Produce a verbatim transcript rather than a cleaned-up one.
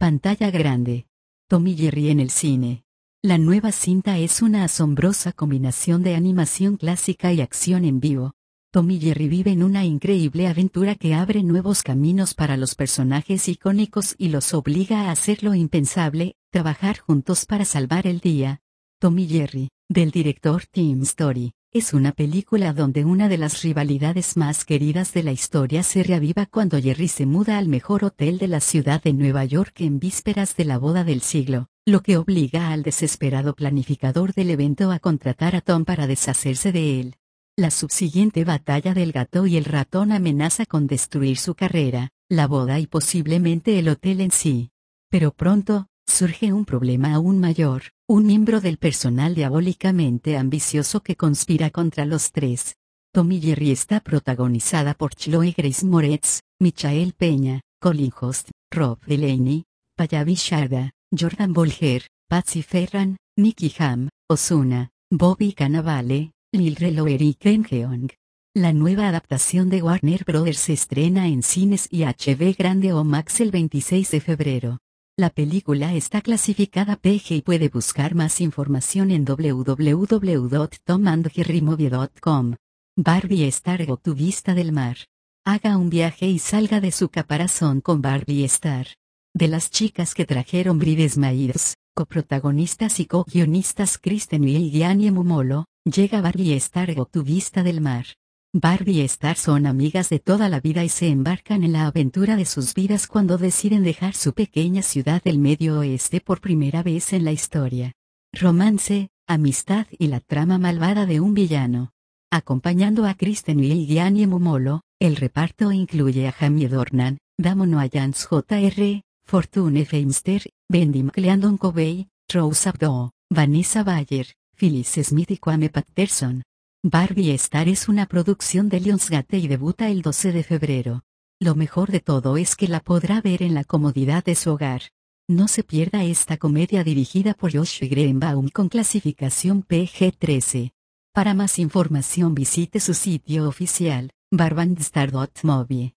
Pantalla grande. Tom y Jerry en el cine. La nueva cinta es una asombrosa combinación de animación clásica y acción en vivo. Tom y Jerry viven una increíble aventura que abre nuevos caminos para los personajes icónicos y los obliga a hacer lo impensable, trabajar juntos para salvar el día. Tom y Jerry, del director Tim Story, es una película donde una de las rivalidades más queridas de la historia se reaviva cuando Jerry se muda al mejor hotel de la ciudad de Nueva York en vísperas de la boda del siglo, lo que obliga al desesperado planificador del evento a contratar a Tom para deshacerse de él. La subsiguiente batalla del gato y el ratón amenaza con destruir su carrera, la boda y posiblemente el hotel en sí. Pero pronto, surge un problema aún mayor, un miembro del personal diabólicamente ambicioso que conspira contra los tres. Tom y Jerry está protagonizada por Chloe Grace Moretz, Michael Peña, Colin Jost, Rob Delaney, Pallavi Sharda, Jordan Bolger, Patsy Ferran, Nicky Ham, Ozuna, Bobby Cannavale, Lil Relo y Ken Jeong. La nueva adaptación de Warner Bros. Se estrena en cines y H B Grande o Max el veintiséis de febrero. La película está clasificada P G y puede buscar más información en w w w punto tom and jerry movie punto com. Barbie Star Go to Vista del Mar. Haga un viaje y salga de su caparazón con Barbie Star. De las chicas que trajeron Bridesmaids, coprotagonistas y co-guionistas Kristen Wiig y Gianni Mumolo, llega Barbie Star Go to Vista del Mar. Barbie y Star son amigas de toda la vida y se embarcan en la aventura de sus vidas cuando deciden dejar su pequeña ciudad del Medio Oeste por primera vez en la historia. Romance, amistad y la trama malvada de un villano. Acompañando a Kristen Wiig y Gianni Mumolo, el reparto incluye a Jamie Dornan, Damon Wayans J R, Fortune Feimster, Bendy McLeandon Covey, Rose Abdo, Vanessa Bayer, Phyllis Smith y Kwame Patterson. Barbie Star es una producción de Lionsgate y debuta el doce de febrero. Lo mejor de todo es que la podrá ver en la comodidad de su hogar. No se pierda esta comedia dirigida por Josh Greenbaum con clasificación P G trece. Para más información visite su sitio oficial, barbandstar punto movie.